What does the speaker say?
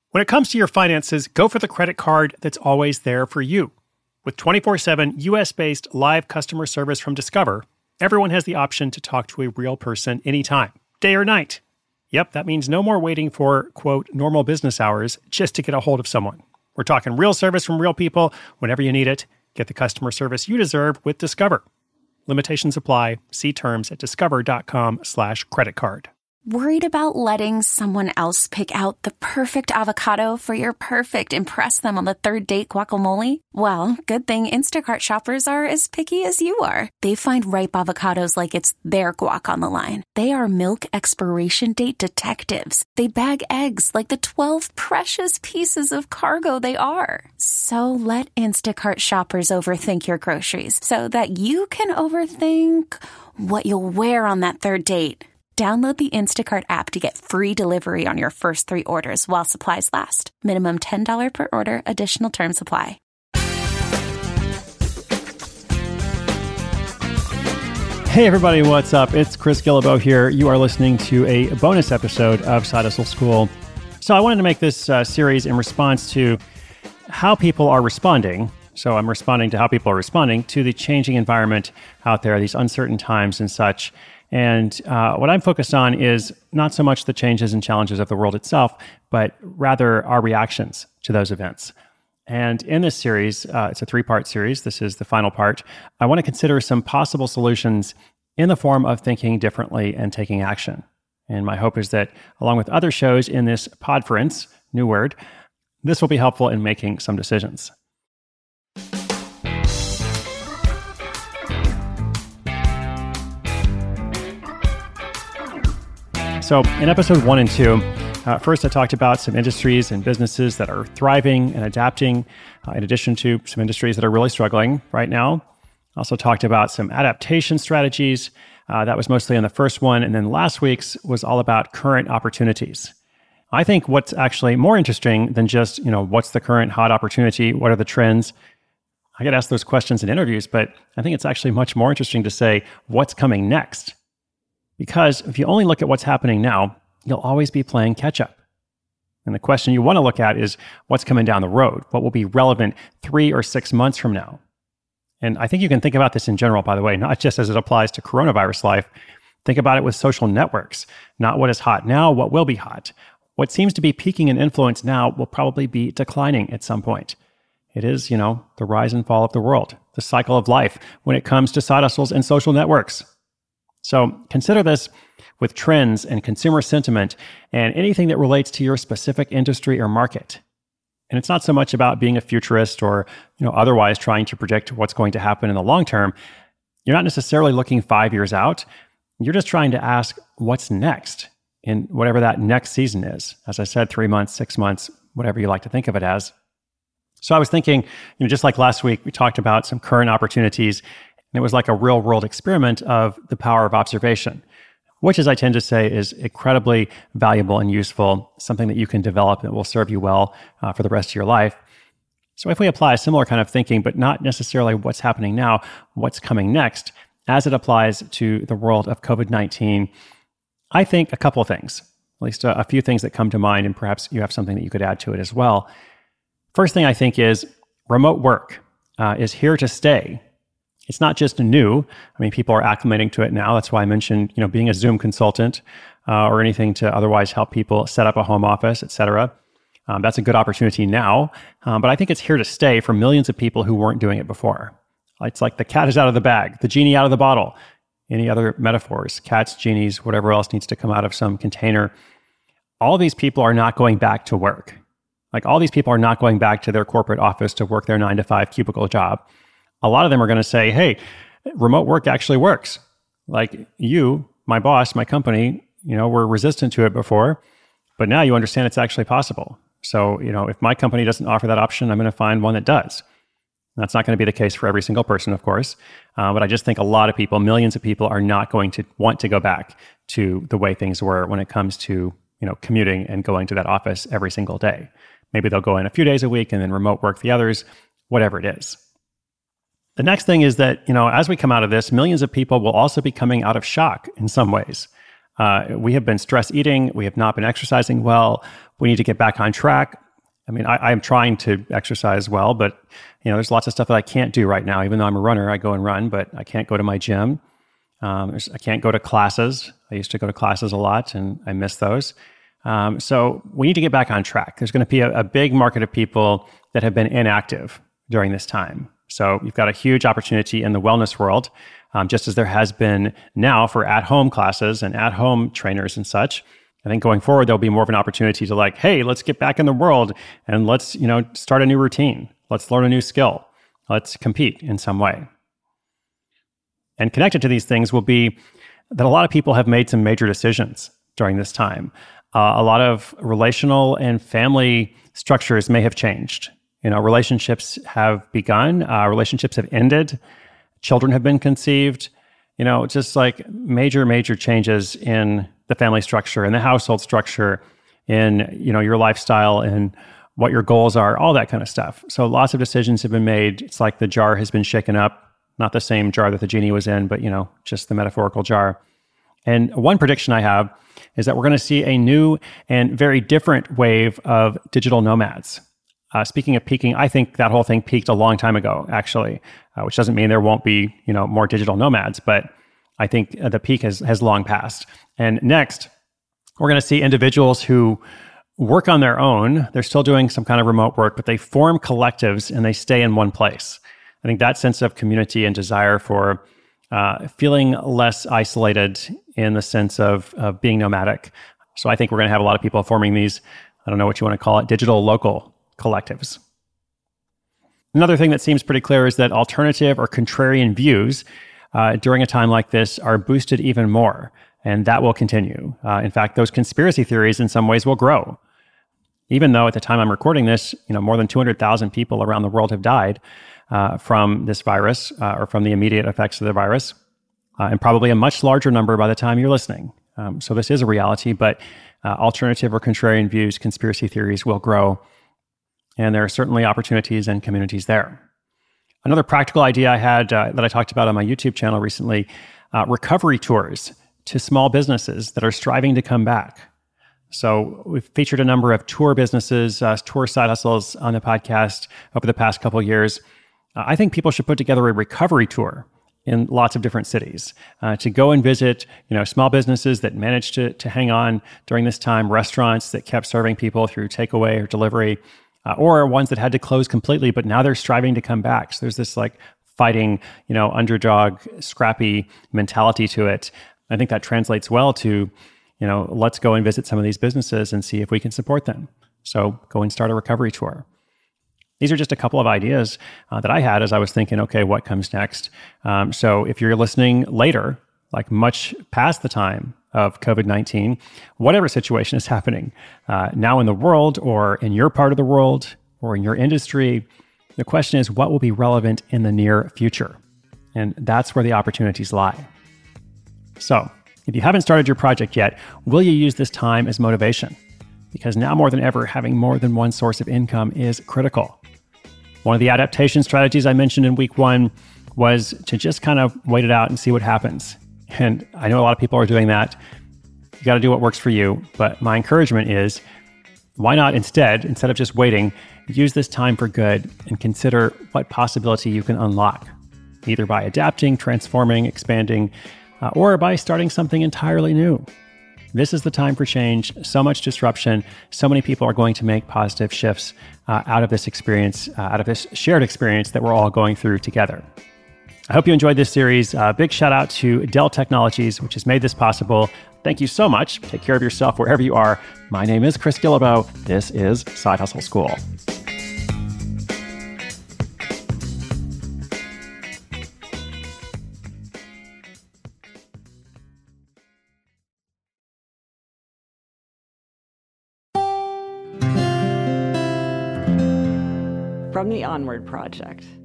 When it comes to your finances, go for the credit card that's always there for you. With 24/7 US-based live customer service from Discover, everyone has the option to talk to a real person anytime, day or night. Yep, that means no more waiting for, quote, normal business hours just to get a hold of someone. We're talking real service from real people whenever you need it. Get the customer service you deserve with Discover. Limitations apply. See terms at discover.com/creditcard. Worried about letting someone else pick out the perfect avocado for your perfect impress them on the third date guacamole? Well, good thing Instacart shoppers are as picky as you are. They find ripe avocados like it's their guac on the line. They are milk expiration date detectives. They bag eggs like the 12 precious pieces of cargo they are. So let Instacart shoppers overthink your groceries so that you can overthink what you'll wear on that third date. Download the Instacart app to get free delivery on your first 3 orders while supplies last. Minimum $10 per order. Additional terms apply. Hey everybody, what's up? It's Chris Guillebeau here. You are listening to a bonus episode of Side Hustle School. So I wanted to make this series in response to how people are responding. So I'm responding to how people are responding to the changing environment out there, these uncertain times and such. And what I'm focused on is not so much the changes and challenges of the world itself, but rather our reactions to those events. And in this series, it's a 3-part series. This is the final part. I want to consider some possible solutions in the form of thinking differently and taking action. And my hope is that along with other shows in this podference, new word, this will be helpful in making some decisions. So in episode 1 and 2, first I talked about some industries and businesses that are thriving and adapting, in addition to some industries that are really struggling right now. I also talked about some adaptation strategies. That was mostly in the first one. And then last week's was all about current opportunities. I think what's actually more interesting than just, what's the current hot opportunity? What are the trends? I get asked those questions in interviews, but I think it's actually much more interesting to say, what's coming next? Because if you only look at what's happening now, you'll always be playing catch up. And the question you want to look at is what's coming down the road? What will be relevant 3 or 6 months from now? And I think you can think about this in general, by the way, not just as it applies to coronavirus life. Think about it with social networks, not what is hot now, what will be hot. What seems to be peaking in influence now will probably be declining at some point. It is, the rise and fall of the world, the cycle of life when it comes to side hustles and social networks. So consider this with trends and consumer sentiment and anything that relates to your specific industry or market. And it's not so much about being a futurist or, otherwise trying to predict what's going to happen in the long term. You're not necessarily looking 5 years out. You're just trying to ask what's next in whatever that next season is. As I said, 3 months, 6 months, whatever you like to think of it as. So I was thinking, just like last week, we talked about some current opportunities. And it was like a real world experiment of the power of observation, which, as I tend to say, is incredibly valuable and useful, something that you can develop that will serve you well for the rest of your life. So if we apply a similar kind of thinking, but not necessarily what's happening now, what's coming next, as it applies to the world of COVID-19, I think a couple of things, at least a few things that come to mind, and perhaps you have something that you could add to it as well. First thing I think is remote work is here to stay. It's not just new. People are acclimating to it now. That's why I mentioned, being a Zoom consultant or anything to otherwise help people set up a home office, et cetera. That's a good opportunity now. But I think it's here to stay for millions of people who weren't doing it before. It's like the cat is out of the bag, the genie out of the bottle. Any other metaphors? Cats, genies, whatever else needs to come out of some container. All these people are not going back to work. All these people are not going back to their corporate office to work their 9-to-5 cubicle job. A lot of them are going to say, hey, remote work actually works. You, my boss, my company, were resistant to it before, but now you understand it's actually possible. So, if my company doesn't offer that option, I'm going to find one that does. That's not going to be the case for every single person, of course. But I just think a lot of people, millions of people, are not going to want to go back to the way things were when it comes to, commuting and going to that office every single day. Maybe they'll go in a few days a week and then remote work the others, whatever it is. The next thing is that, as we come out of this, millions of people will also be coming out of shock in some ways. We have been stress eating. We have not been exercising well. We need to get back on track. I mean, I am trying to exercise well, but there's lots of stuff that I can't do right now. Even though I'm a runner, I go and run, but I can't go to my gym. I can't go to classes. I used to go to classes a lot, and I miss those. So we need to get back on track. There's going to be a big market of people that have been inactive during this time. So you've got a huge opportunity in the wellness world, just as there has been now for at-home classes and at-home trainers and such. I think going forward, there'll be more of an opportunity to hey, let's get back in the world and let's, start a new routine. Let's learn a new skill. Let's compete in some way. And connected to these things will be that a lot of people have made some major decisions during this time. A lot of relational and family structures may have changed. Relationships have begun, relationships have ended, children have been conceived, just major changes in the family structure and the household structure, in, your lifestyle and what your goals are, all that kind of stuff. So lots of decisions have been made. It's like the jar has been shaken up, not the same jar that the genie was in, but, just the metaphorical jar. And one prediction I have is that we're going to see a new and very different wave of digital nomads. Speaking of peaking, I think that whole thing peaked a long time ago, actually, which doesn't mean there won't be, more digital nomads, but I think the peak has long passed. And next, we're going to see individuals who work on their own. They're still doing some kind of remote work, but they form collectives and they stay in one place. I think that sense of community and desire for feeling less isolated in the sense of being nomadic. So I think we're going to have a lot of people forming these, I don't know what you want to call it, digital local collectives. Another thing that seems pretty clear is that alternative or contrarian views during a time like this are boosted even more, and that will continue. In fact, those conspiracy theories in some ways will grow. Even though at the time I'm recording this, more than 200,000 people around the world have died from this virus or from the immediate effects of the virus, and probably a much larger number by the time you're listening. So this is a reality, but alternative or contrarian views, conspiracy theories will grow. And there are certainly opportunities and communities there. Another practical idea I had that I talked about on my YouTube channel recently, recovery tours to small businesses that are striving to come back. So we've featured a number of tour businesses, tour side hustles on the podcast over the past couple of years. I think people should put together a recovery tour in lots of different cities to go and visit, small businesses that managed to hang on during this time, restaurants that kept serving people through takeaway or delivery, or ones that had to close completely, but now they're striving to come back. So there's this fighting, underdog, scrappy mentality to it. I think that translates well to, let's go and visit some of these businesses and see if we can support them. So go and start a recovery tour. These are just a couple of ideas that I had as I was thinking, okay, what comes next? So if you're listening later, much past the time of COVID-19, whatever situation is happening now in the world or in your part of the world or in your industry, the question is what will be relevant in the near future? And that's where the opportunities lie. So if you haven't started your project yet, will you use this time as motivation? Because now more than ever, having more than one source of income is critical. One of the adaptation strategies I mentioned in week 1 was to just kind of wait it out and see what happens. And I know a lot of people are doing that. You got to do what works for you. But my encouragement is, why not instead of just waiting, use this time for good and consider what possibility you can unlock, either by adapting, transforming, expanding, or by starting something entirely new. This is the time for change. So much disruption. So many people are going to make positive shifts out of this experience, out of this shared experience that we're all going through together. I hope you enjoyed this series. Big shout out to Dell Technologies, which has made this possible. Thank you so much. Take care of yourself wherever you are. My name is Chris Guillebeau. This is Side Hustle School. From the Onward Project.